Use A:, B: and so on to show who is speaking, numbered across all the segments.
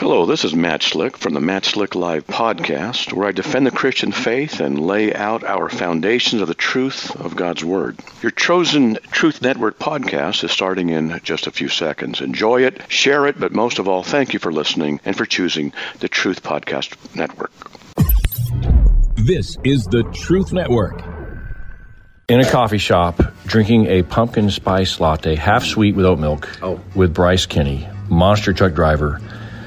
A: Hello, this is Matt Slick from the Matt Slick Live podcast, where I defend the Christian faith and lay out our foundations of the truth of God's Word. Your chosen Truth Network podcast is starting in just a few seconds. Enjoy it, share it, but most of all, thank you for listening and for choosing the Truth Podcast Network.
B: This is the Truth Network.
C: In a coffee shop, drinking a pumpkin spice latte, half sweet with oat milk, with Bryce Kinney, monster truck driver,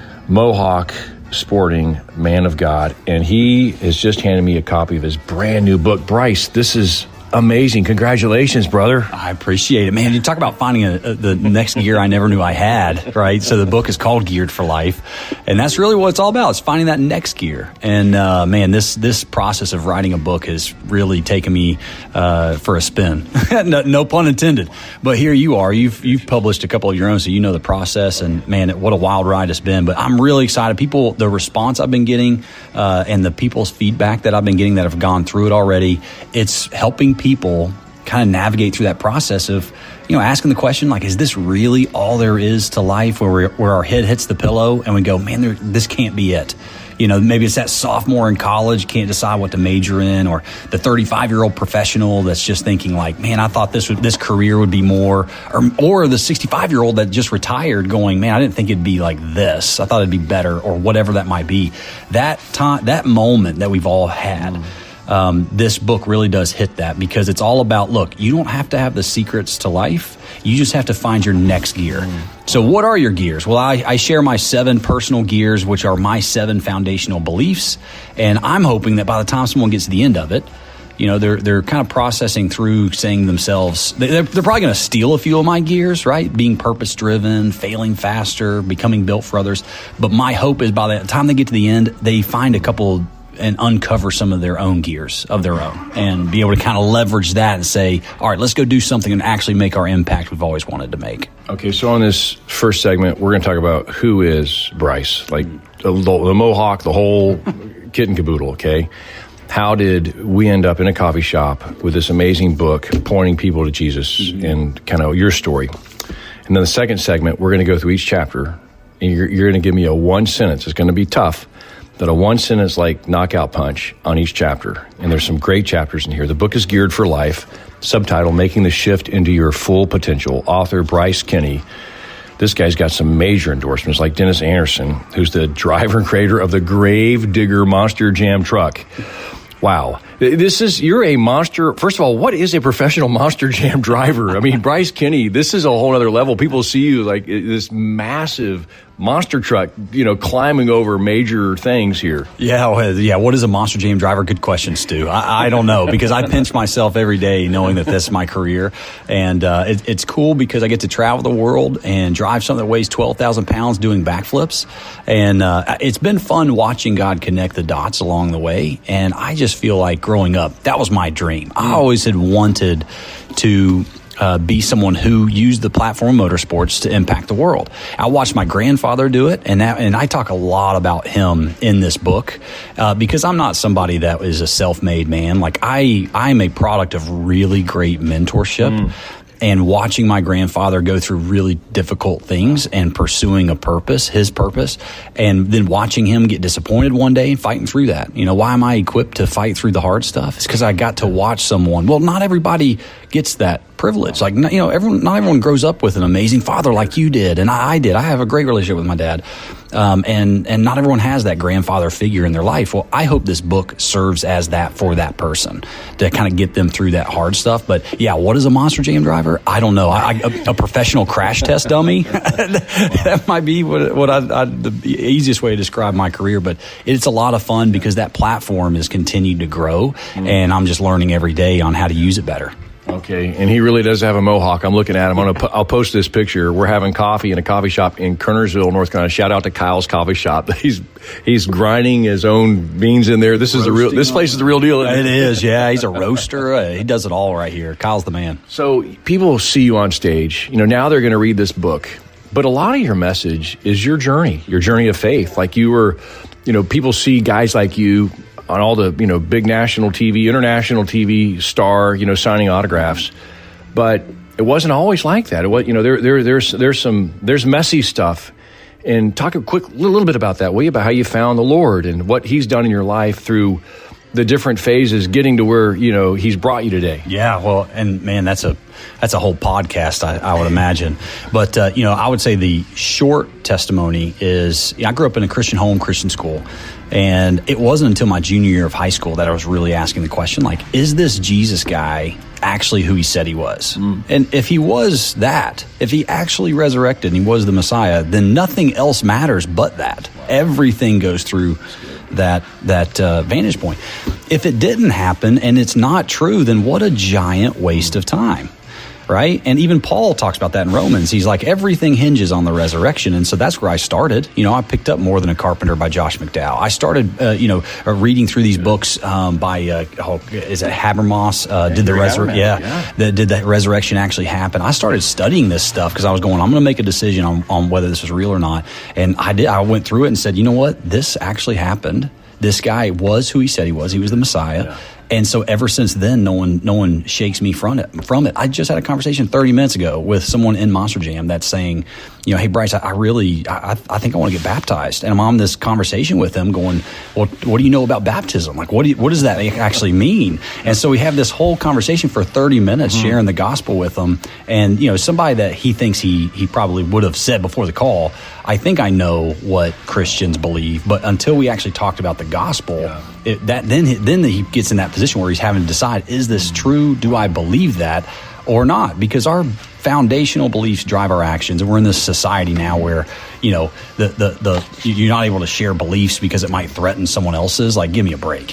C: Mohawk sporting man of God, and he has just handed me a copy of his brand new book. Bryce, this is amazing. Congratulations, brother.
D: I appreciate it, man. You talk about finding the next gear I never knew I had, right? So the book is called Geared for Life, and that's really what it's all about, is finding that next gear. And man, this process of writing a book has really taken me for a spin. No pun intended. But here you are. You've published a couple of your own, so you know the process. And man, what a wild ride it's been. But I'm really excited. The response I've been getting, and the people's feedback that I've been getting that have gone through it already, it's helping people kind of navigate through that process of, asking the question, like, is this really all there is to life, where our head hits the pillow and we go, man, this can't be it. Maybe it's that sophomore in college, can't decide what to major in, or the 35-year-old professional that's just thinking like, man, I thought this career would be more, or the 65-year-old that just retired going, man, I didn't think it'd be like this. I thought it'd be better, or whatever that might be. That moment that we've all had. This book really does hit that, because it's all about, look, you don't have to have the secrets to life. You just have to find your next gear. So what are your gears? Well, I share my 7 personal gears, which are my 7 foundational beliefs. And I'm hoping that by the time someone gets to the end of it, they're kind of processing through, saying themselves, they're probably going to steal a few of my gears, right? Being purpose-driven, failing faster, becoming built for others. But my hope is by the time they get to the end, they find a couple and uncover some of their own gears of their own, and be able to kind of leverage that and say, all right, let's go do something and actually make our impact we've always wanted to make.
C: Okay, so on this first segment, we're going to talk about who is Bryce, like the Mohawk, the whole kit and caboodle, okay? How did we end up in a coffee shop with this amazing book pointing people to Jesus, and kind of your story? And then the second segment, we're going to go through each chapter, and you're going to give me a one sentence. It's going to be tough, but a one sentence like knockout punch on each chapter. And there's some great chapters in here. The book is Geared for Life. Subtitle, Making the Shift into Your Full Potential. Author Bryce Kinney. This guy's got some major endorsements, like Dennis Anderson, who's the driver and creator of the Grave Digger Monster Jam truck. Wow. You're a monster. First of all, what is a professional Monster Jam driver? I mean, Bryce Kinney, this is a whole other level. People see you like this massive monster truck, climbing over major things here.
D: Yeah. What is a Monster Jam driver? Good question, Stu. I don't know, because I pinch myself every day knowing that this is my career. And it's cool because I get to travel the world and drive something that weighs 12,000 pounds doing backflips. And it's been fun watching God connect the dots along the way. And I just feel like growing up, that was my dream. I always had wanted to be someone who used the platform of motorsports to impact the world. I watched my grandfather do it, and I talk a lot about him in this book, because I'm not somebody that is a self-made man. Like I'm a product of really great mentorship. And watching my grandfather go through really difficult things and pursuing a purpose, his purpose, and then watching him get disappointed one day and fighting through that. Why am I equipped to fight through the hard stuff? It's because I got to watch someone. Well, not everybody gets that privilege. Like, not everyone grows up with an amazing father like you did, and I did. I have a great relationship with my dad. And not everyone has that grandfather figure in their life. Well, I hope this book serves as that for that person, to kind of get them through that hard stuff. But yeah, what is a Monster Jam driver? I don't know. A professional crash test dummy? That might be the easiest way to describe my career. But it's a lot of fun because that platform has continued to grow, and I'm just learning every day on how to use it better.
C: Okay, and he really does have a mohawk. I'm looking at him. I'll post this picture. We're having coffee in a coffee shop in Kernersville, North Carolina. Shout out to Kyle's Coffee Shop. He's grinding his own beans in there. This place is the real deal.
D: It is, yeah. He's a roaster. He does it all right here. Kyle's the man.
C: So people see you on stage. Now they're going to read this book. But a lot of your message is your journey of faith. Like you were, people see guys like you on all the, big national TV, international TV star, signing autographs. But it wasn't always like that. It was, there's messy stuff And talk a little bit about that, will you, about how you found the Lord and what he's done in your life through the different phases, getting to where, he's brought you today.
D: Yeah, well, and man, that's a whole podcast, I would imagine. But, I would say the short testimony is, I grew up in a Christian home, Christian school. And it wasn't until my junior year of high school that I was really asking the question, like, is this Jesus guy actually who he said he was? And if he was that, if he actually resurrected and he was the Messiah, then nothing else matters but that. Everything goes through that vantage point. If it didn't happen and it's not true, then what a giant waste of time. Right? And even Paul talks about that in Romans. He's like, everything hinges on the resurrection. And so that's where I started. I picked up More Than a Carpenter by Josh McDowell. I started, reading through these books by, is it Habermas? Did the resurrection actually happen? I started studying this stuff because I was going, I'm going to make a decision on whether this was real or not. And I did. I went through it and said, you know what? This actually happened. This guy was who he said he was. He was the Messiah. Yeah. And so ever since then, no one shakes me from it. I just had a conversation 30 minutes ago with someone in Monster Jam that's saying, hey, Bryce, I think I want to get baptized. And I'm on this conversation with them going, well, what do you know about baptism? Like, what does that actually mean? And so we have this whole conversation for 30 minutes sharing the gospel with them. And, somebody that he thinks he probably would have said before the call, I think I know what Christians believe. But until we actually talked about the gospel, then he gets in that position where he's having to decide, is this true? Do I believe that or not? Because our foundational beliefs drive our actions, and we're in this society now where you're not able to share beliefs because it might threaten someone else's. Like, give me a break.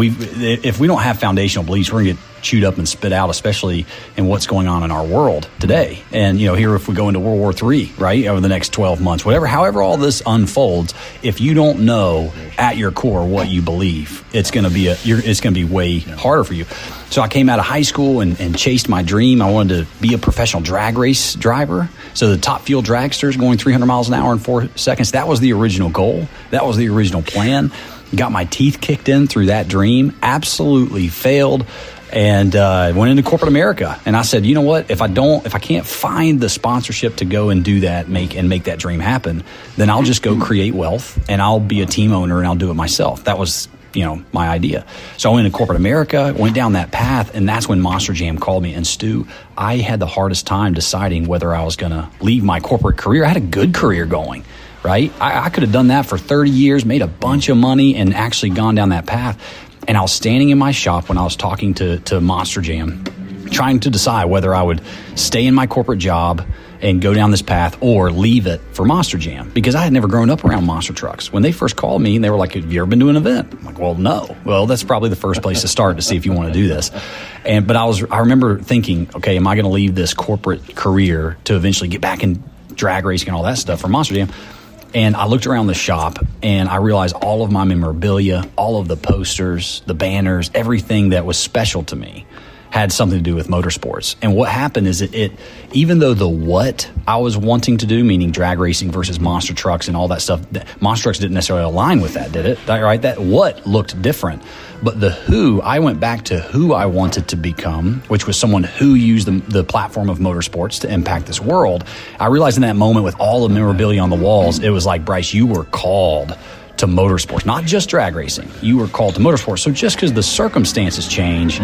D: If we don't have foundational beliefs, we're gonna get chewed up and spit out, especially in what's going on in our world today. And here, if we go into World War III, right, over the next 12 months, however all this unfolds, if you don't know at your core what you believe, it's gonna be way harder for you. So I came out of high school and chased my dream. I wanted to be a professional drag race driver. So the Top Fuel dragsters going 300 miles an hour in 4 seconds, that was the original goal. That was the original plan. Got my teeth kicked in through that dream. Absolutely failed. And went into corporate America. And I said, you know what? If I can't find the sponsorship to go and do that, make that dream happen, then I'll just go create wealth and I'll be a team owner and I'll do it myself. That was my idea. So I went into corporate America, went down that path, and that's when Monster Jam called me. And Stu, I had the hardest time deciding whether I was going to leave my corporate career. I had a good career going, right? I could have done that for 30 years, made a bunch of money, and actually gone down that path. And I was standing in my shop when I was talking to Monster Jam, trying to decide whether I would stay in my corporate job and go down this path or leave it for Monster Jam, because I had never grown up around monster trucks. When they first called me, they were like, have you ever been to an event? I'm like, well, no. Well, that's probably the first place to start to see if you want to do this. But I remember thinking, okay, am I going to leave this corporate career to eventually get back in drag racing and all that stuff for Monster Jam? And I looked around the shop and I realized all of my memorabilia, all of the posters, the banners, everything that was special to me had something to do with motorsports. And what happened is it even though the what I was wanting to do, meaning drag racing versus monster trucks and all that stuff, monster trucks didn't necessarily align with that, did it? Right? That what looked different. But the who, I went back to who I wanted to become, which was someone who used the platform of motorsports to impact this world. I realized in that moment, with all the memorabilia on the walls, it was like, Bryce, you were called to motorsports, not just drag racing. You were called to motorsports. So just because the circumstances change,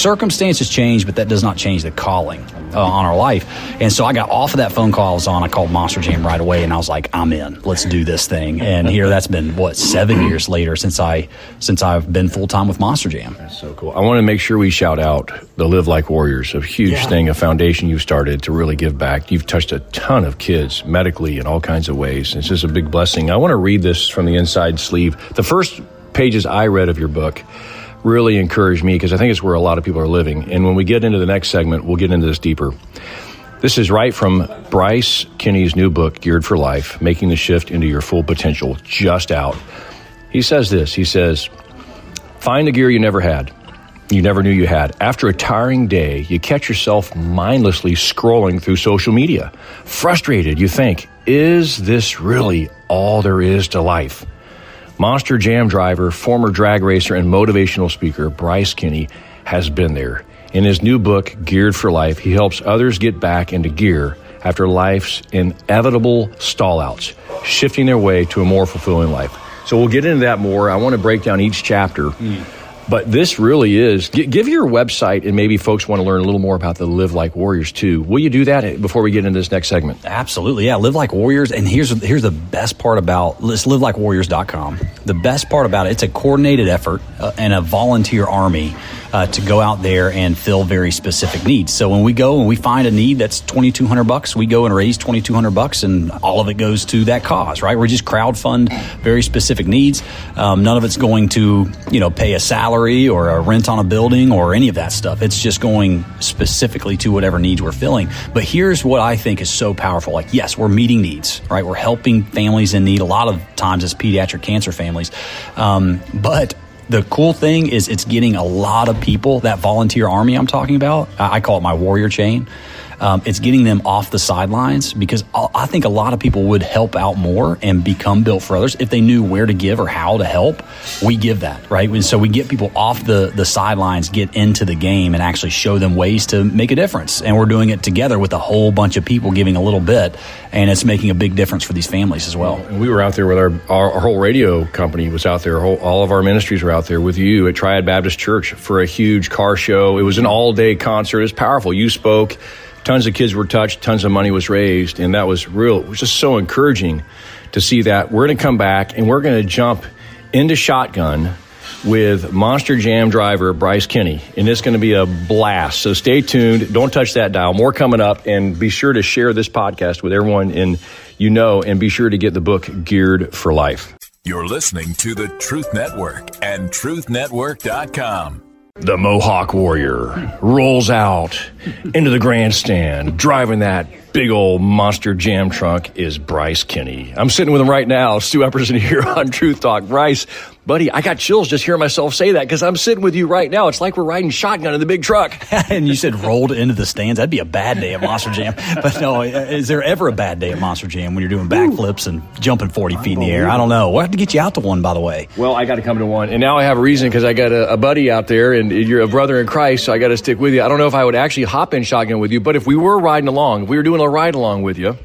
D: but that does not change the calling on our life. And so I got off of that phone call I was on. I called Monster Jam right away, and I was like, I'm in. Let's do this thing. And here, that's been 7 years later since I've been full time with Monster Jam.
C: That's so cool. I want to make sure we shout out the Live Like Warriors, a huge thing, a foundation you've started to really give back. You've touched a ton of kids medically in all kinds of ways. It's just a big blessing. I want to read this from the inside sleeve. The first pages I read of your book really encouraged me, because I think it's where a lot of people are living. And when we get into the next segment, we'll get into this deeper. This is right from Bryce Kinney's new book, Geared for Life, Making the Shift into Your Full Potential, just out. He says this. He says, find the gear you never had. You never knew you had. After a tiring day, you catch yourself mindlessly scrolling through social media. Frustrated, you think, is this really all there is to life? Monster Jam driver, former drag racer, and motivational speaker Bryce Kinney has been there. In his new book, Geared for Life, he helps others get back into gear after life's inevitable stallouts, shifting their way to a more fulfilling life. So we'll get into that more. I want to break down each chapter. But this really is, give your website, and maybe folks want to learn a little more about the Live Like Warriors too. Will you do that before we get into this next segment?
D: Absolutely, yeah. Live Like Warriors, and here's the best part about it's livelikewarriors.com. The best part about it, it's a coordinated effort and a volunteer army to go out there and fill very specific needs. So when we go and we find a need that's $2,200, we go and raise $2,200, and all of it goes to that cause, right? We just crowdfund very specific needs. None of it's going to, pay a salary or a rent on a building or any of that stuff. It's just going specifically to whatever needs we're filling. But here's what I think is so powerful. Like, yes, we're meeting needs, right? We're helping families in need. A lot of times it's pediatric cancer families. But the cool thing is it's getting a lot of people, that volunteer army I'm talking about, I call it my warrior chain. It's getting them off the sidelines, because I think a lot of people would help out more and become built for others if they knew where to give or how to help. We give that, right? And so we get people off the sidelines, get into the game, and actually show them ways to make a difference. And we're doing it together with a whole bunch of people giving a little bit, and it's making a big difference for these families as well.
C: And we were out there with our whole radio company was out there. All of our ministries were out there with you at Triad Baptist Church for a huge car show. It was an all-day concert. It was powerful. You spoke. Tons of kids were touched. Tons of money was raised. And that was real. It was just so encouraging to see that. We're going to come back, and we're going to jump into Shotgun with Monster Jam driver Bryce Kinney. And it's going to be a blast. So stay tuned. Don't touch that dial. More coming up. And be sure to share this podcast with everyone and be sure to get the book Geared for Life.
B: You're listening to the Truth Network and truthnetwork.com.
C: The Mohawk Warrior rolls out into the grandstand. Driving that big old Monster Jam truck is Bryce Kinney. I'm sitting with him right now. Stu Epperson here on Truth Talk. Bryce, buddy, I got chills just hearing myself say that, because I'm sitting with you right now. It's like we're riding shotgun in the big truck.
D: And you said rolled into the stands. That'd be a bad day at Monster Jam. But no, is there ever a bad day at Monster Jam when you're doing backflips and jumping 40 feet in the air? I don't know. We'll have to get you out to one, by the way.
C: Well, I got to come to one. And now I have a reason, because I got a buddy out there, and you're a brother in Christ, so I got to stick with you. I don't know if I would actually hop in shotgun with you, but if we were riding along, if we were doing a ride along with you,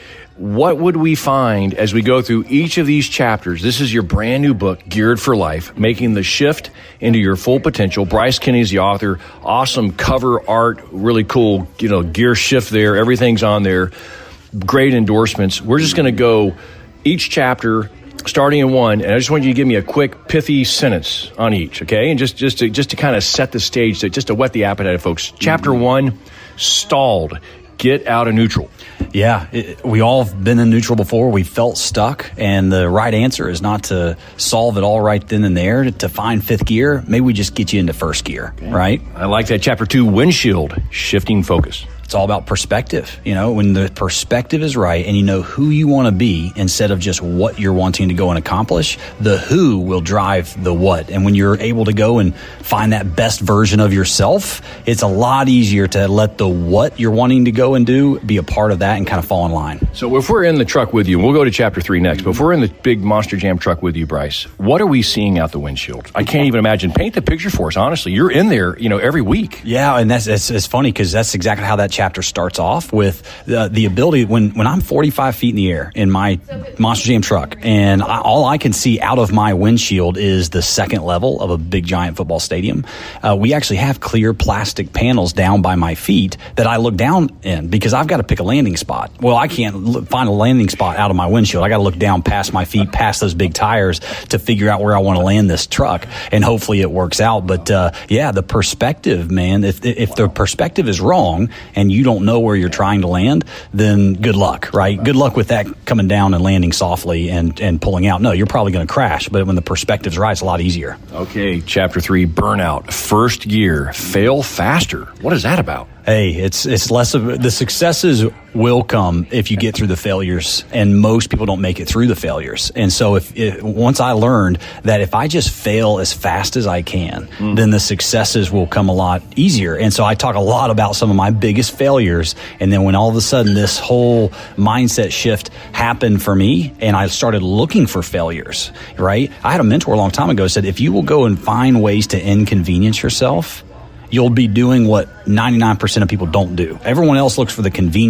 C: what would we find as we go through each of these chapters? This is your brand new book, Geared for Life, Making the Shift into Your Full Potential. Bryce Kinney is the author. Awesome cover art, really cool, gear shift there. Everything's on there. Great endorsements. We're just going to go each chapter starting in one, and I just want you to give me a quick, pithy sentence on each, okay? And just to kind of set the stage, just to whet the appetite, folks. Chapter 1, stalled. Get out of neutral.
D: Yeah, we all have been in neutral before. We felt stuck, and the right answer is not to solve it all right then and there. To find fifth gear, maybe we just get you into first gear, right?
C: I like that. Chapter 2, windshield, shifting focus.
D: It's all about perspective. When the perspective is right and you know who you want to be instead of just what you're wanting to go and accomplish, the who will drive the what. And when you're able to go and find that best version of yourself, it's a lot easier to let the what you're wanting to go and do be a part of that and kind of fall in line.
C: So if we're in the truck with you, and we'll go to chapter 3 next, but if we're in the big Monster Jam truck with you, Bryce, what are we seeing out the windshield? I can't even imagine. Paint the picture for us, honestly. You're in there, every week.
D: Yeah, and it's funny, because that's exactly how that chapter starts off, with the ability when I'm 45 feet in the air in my Monster Jam truck, and all I can see out of my windshield is the second level of a big giant football stadium. We actually have clear plastic panels down by my feet that I look down in, because I've got to pick a landing spot. Well, I can't find a landing spot out of my windshield. I got to look down past my feet, past those big tires, to figure out where I want to land this truck, and hopefully it works out. But the perspective, man, if the perspective is wrong and you don't know where you're trying to land, then good luck, right? Good luck with that coming down and landing softly and pulling out. No, you're probably going to crash, but when the perspective's right, it's a lot easier.
C: Okay, chapter 3, burnout, first gear, fail faster. What is that about?
D: Hey, it's less of the successes will come if you get through the failures, and most people don't make it through the failures. And so once I learned that if I just fail as fast as I can, then the successes will come a lot easier. And so I talk a lot about some of my biggest failures, and then when all of a sudden this whole mindset shift happened for me, and I started looking for failures, right? I had a mentor a long time ago who said, if you will go and find ways to inconvenience yourself, you'll be doing what 99% of people don't do. Everyone else looks for the convenient.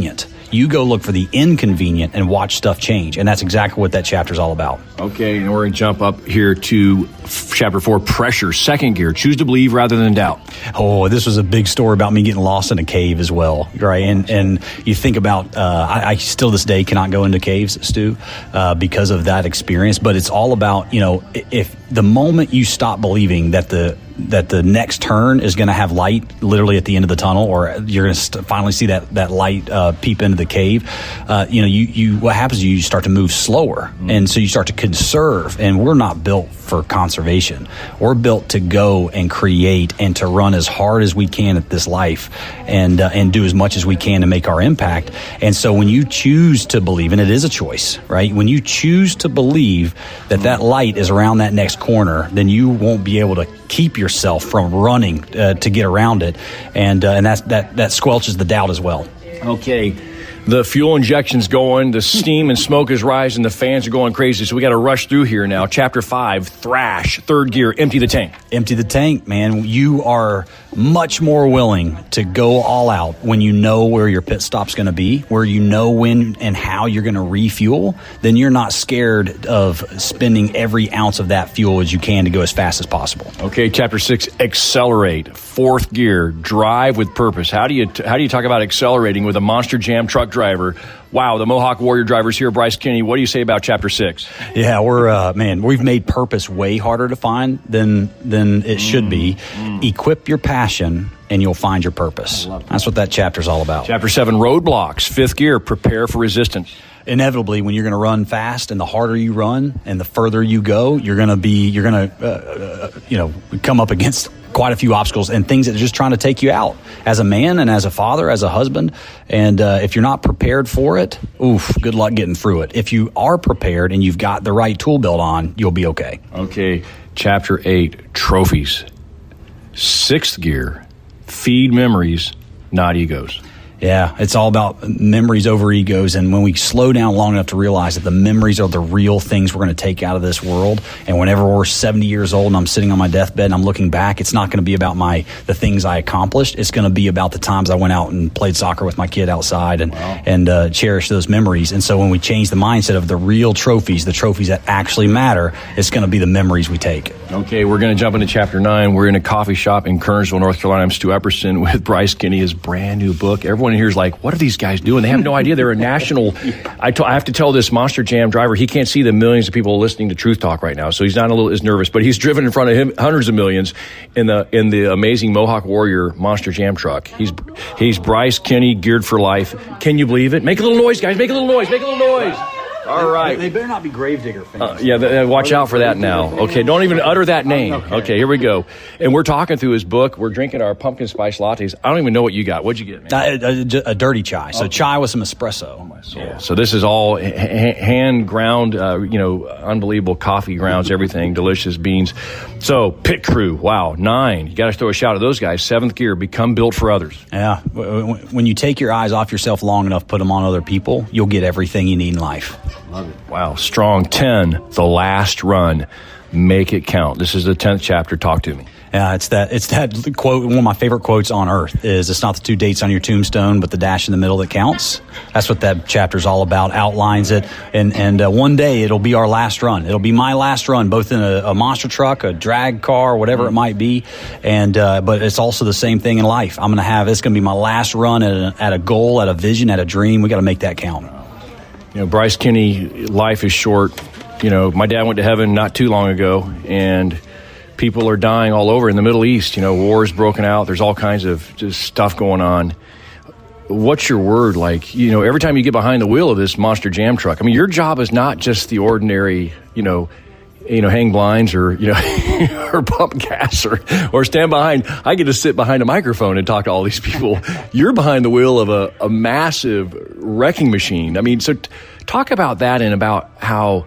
D: You go look for the inconvenient and watch stuff change. And that's exactly what that chapter is all about.
C: Okay, and we're going to jump up here to chapter 4, pressure, second gear. Choose to believe rather than doubt.
D: Oh, this was a big story about me getting lost in a cave as well, right? And you think about, I still this day cannot go into caves, Stu, because of that experience. But it's all about, if the moment you stop believing that the next turn is going to have light literally at the end of the tunnel, or you're going to finally see that light peep into the cave, what happens is you start to move slower. And so you start to conserve. And we're not built for conservation. We're built to go and create and to run as hard as we can at this life and do as much as we can to make our impact. And so when you choose to believe, and it is a choice, right? When you choose to believe that light is around that next corner, then you won't be able to keep yourself from running to get around it. And that squelches the doubt as well.
C: Okay. The fuel injection's going, the steam and smoke is rising, the fans are going crazy, so we got to rush through here now. Chapter 5, thrash, third gear, empty the tank.
D: Empty the tank, man. You are much more willing to go all out when you know where your pit stop's going to be, where you know when and how you're going to refuel. Then you're not scared of spending every ounce of that fuel as you can to go as fast as possible.
C: Okay, chapter 6, accelerate, fourth gear, drive with purpose. How do you talk about accelerating with a Monster Jam truck driver? Wow, the Mohawk Warrior driver's here. Bryce Kinney, what do you say about chapter 6?
D: Yeah, we've made purpose way harder to find than it should be. Equip your passion and you'll find your purpose. That's what that chapter's all about.
C: Chapter 7, roadblocks, fifth gear, prepare for resistance.
D: Inevitably, when you're going to run fast and the harder you run and the further you go, you're going to come up against quite a few obstacles and things that are just trying to take you out as a man and as a father, as a husband. And if you're not prepared for it, good luck getting through it. If you are prepared and you've got the right tool belt on, you'll be okay.
C: Okay, chapter 8, trophies. Sixth gear, feed memories, not egos.
D: Yeah, it's all about memories over egos. And when we slow down long enough to realize that the memories are the real things we're going to take out of this world, and whenever we're 70 years old and I'm sitting on my deathbed and I'm looking back, it's not going to be about the things I accomplished. It's going to be about the times I went out and played soccer with my kid outside and cherish those memories. And so when we change the mindset of the real trophies, the trophies that actually matter, it's going to be the memories we take.
C: Okay, we're going to jump into chapter 9. We're in a coffee shop in Kernersville, North Carolina. I'm Stu Epperson with Bryce Kinney, his brand new book. Everyone in here is like, what are these guys doing? They have no idea. They're a national. I have to tell this Monster Jam driver, he can't see the millions of people listening to Truth Talk right now, so he's not as nervous, but he's driven in front of him hundreds of millions in the amazing Mohawk Warrior Monster Jam truck. He's Bryce Kinney, geared for life. Can you believe it? Make a little noise, guys. Make a little noise. Make a little noise. All right.
D: They better not be Gravedigger fans.
C: Watch out for that now. Okay, don't even utter that name. Okay, here we go. And we're talking through his book. We're drinking our pumpkin spice lattes. I don't even know what you got. What'd you get, man?
D: A dirty chai. So chai with some espresso.
C: Oh, my soul. Yeah. So this is all hand ground, unbelievable coffee grounds, everything, delicious beans. So pit crew, wow, 9. You got to throw a shout at those guys. 7th gear, become built for others.
D: Yeah. When you take your eyes off yourself long enough, put them on other people, you'll get everything you need in life.
C: Love it. Wow. Strong. 10, the last run. Make it count. This is the 10th chapter. Talk to me.
D: Yeah, it's that quote. One of my favorite quotes on earth is, it's not the 2 dates on your tombstone, but the dash in the middle that counts. That's what that chapter's all about, outlines it. And one day it'll be our last run. It'll be my last run, both in a monster truck, a drag car, whatever it might be. And, but it's also the same thing in life. It's going to be my last run at a goal, at a vision, at a dream. We got to make that count.
C: Bryce Kinney, life is short. My dad went to heaven not too long ago, and people are dying all over in the Middle East. Wars broken out. There's all kinds of just stuff going on. What's your word like? Every time you get behind the wheel of this Monster Jam truck, your job is not just the ordinary, hang blinds or, or pump gas or stand behind. I get to sit behind a microphone and talk to all these people. You're behind the wheel of a massive wrecking machine. So talk about that and about how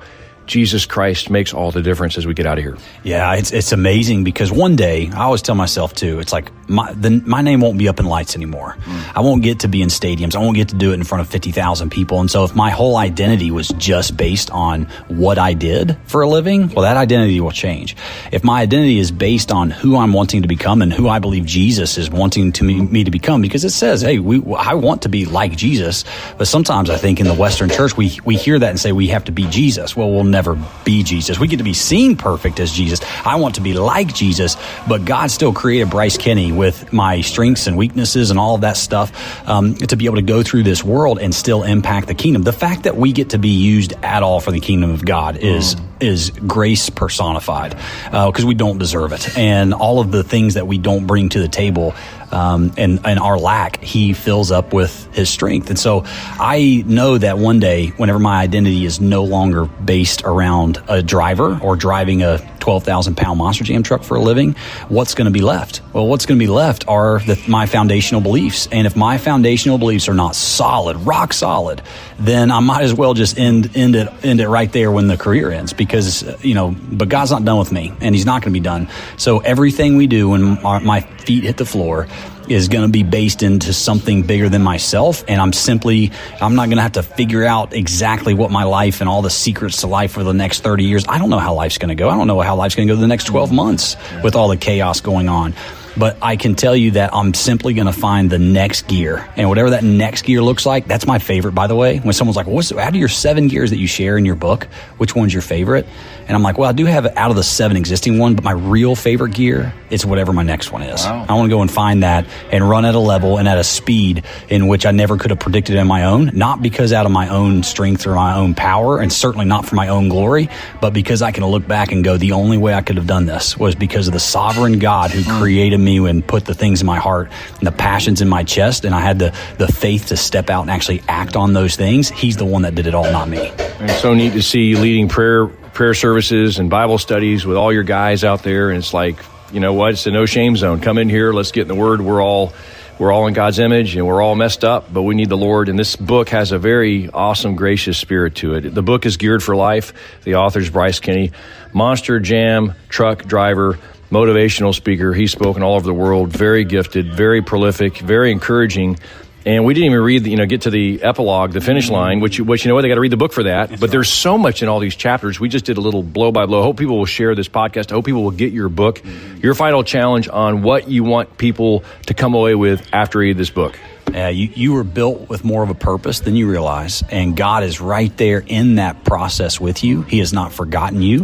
C: Jesus Christ makes all the difference as we get out of here.
D: Yeah, it's amazing because one day, I always tell myself too, it's like my name won't be up in lights anymore. I won't get to be in stadiums. I won't get to do it in front of 50,000 people. And so if my whole identity was just based on what I did for a living, well, that identity will change. If my identity is based on who I'm wanting to become and who I believe Jesus is wanting me to become, because it says, hey, I want to be like Jesus. But sometimes I think in the Western church, we hear that and say we have to be Jesus. Well, we'll never be Jesus. We get to be seen perfect as Jesus. I want to be like Jesus, but God still created Bryce Kenny with my strengths and weaknesses and all of that stuff to be able to go through this world and still impact the kingdom. The fact that we get to be used at all for the kingdom of God is grace personified because we don't deserve it. And all of the things that we don't bring to the table and our lack, he fills up with his strength. And so I know that one day, whenever my identity is no longer based around a driver or driving a 12,000-pound Monster Jam truck for a living, what's going to be left? Well, what's going to be left are my foundational beliefs. And if my foundational beliefs are not solid, rock solid, then I might as well just end it right there when the career ends, because, but God's not done with me, and he's not going to be done. So everything we do when my feet hit the floor is going to be based into something bigger than myself. And I'm not going to have to figure out exactly what my life and all the secrets to life for the next 30 years. I don't know how life's going to go. I don't know how life's going to go the next 12 months with all the chaos going on. But I can tell you that I'm simply going to find the next gear. And whatever that next gear looks like, that's my favorite, by the way. When someone's like, out of your 7 gears that you share in your book, which one's your favorite? And I'm like, well, I do have out of the 7 existing one, but my real favorite gear is whatever my next one is. Wow. I want to go and find that and run at a level and at a speed in which I never could have predicted in my own, not because out of my own strength or my own power, and certainly not for my own glory, but because I can look back and go, the only way I could have done this was because of the sovereign God who created me and put the things in my heart and the passions in my chest, and I had the faith to step out and actually act on those things. He's the one that did it all, not me.
C: And it's so neat to see you leading prayer services and Bible studies with all your guys out there, and it's like, you know what, it's a no shame zone. Come in here, let's get in the Word. We're all in God's image, and we're all messed up, but we need the Lord. And this book has a very awesome, gracious spirit to it. The book is Geared for Life. The author's Bryce Kenny, Monster Jam truck driver, motivational speaker. He's spoken all over the world, very gifted, very prolific, very encouraging. And we didn't even read, get to the epilogue, the finish line, which you know what, they got to read the book for that. But there's so much in all these chapters. We just did a little blow by blow. I hope people will share this podcast. I hope people will get your book, your final challenge on what you want people to come away with after reading this book.
D: You were built with more of a purpose than you realize, and God is right there in that process with you. He has not forgotten you.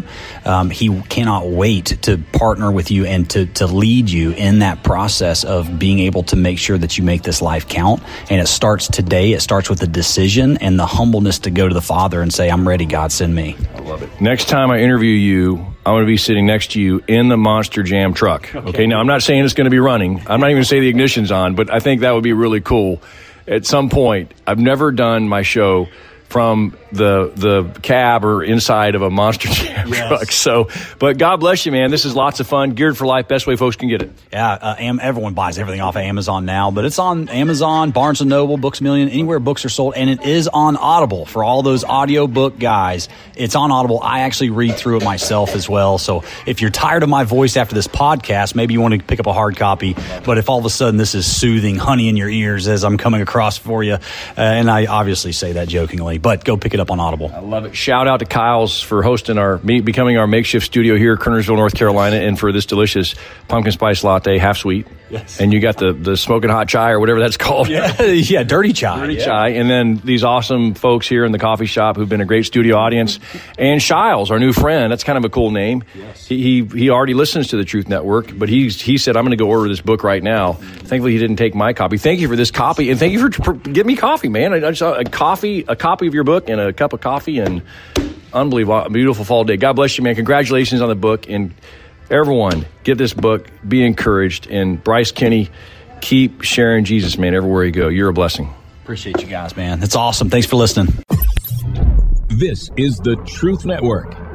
D: He cannot wait to partner with you and to lead you in that process of being able to make sure that you make this life count. And it starts today. It starts with the decision and the humbleness to go to the Father and say, I'm ready, God, send me.
C: I love it. Next time I interview you, I'm going to be sitting next to you in the Monster Jam truck. Okay, now I'm not saying it's going to be running. I'm not even going to say the ignition's on, but I think that would be really cool. At some point, I've never done my show from the cab or inside of a Monster Jam truck. So, but God bless you, man. This is lots of fun. Geared for Life, best way folks can get it.
D: Yeah, everyone buys everything off of Amazon now, but it's on Amazon, Barnes & Noble, Books A Million, anywhere books are sold, and it is on Audible. For all those audiobook guys, it's on Audible. I actually read through it myself as well, so if you're tired of my voice after this podcast, maybe you want to pick up a hard copy, but if all of a sudden this is soothing honey in your ears as I'm coming across for you, and I obviously say that jokingly, but go pick it up on Audible.
C: I love it. Shout out to Kyle's for hosting becoming our makeshift studio here in Kernersville, North Carolina, and for this delicious pumpkin spice latte, half sweet.
D: Yes.
C: And you got the smoking hot chai or whatever that's called.
D: Yeah, dirty chai.
C: Dirty chai. And then these awesome folks here in the coffee shop who've been a great studio audience. And Shiles, our new friend, that's kind of a cool name.
D: Yes.
C: He already listens to the Truth Network, but he said, I'm going to go order this book right now. Thankfully, he didn't take my copy. Thank you for this copy, and thank you for giving me coffee, man. I saw a copy of your book and a cup of coffee, and unbelievable, beautiful fall day. God bless you, man. Congratulations on the book, and everyone, get this book, be encouraged, and Bryce Kenny, keep sharing Jesus, man, everywhere you go. You're a blessing.
D: Appreciate you guys, man. That's awesome. Thanks for listening.
B: This is the Truth Network.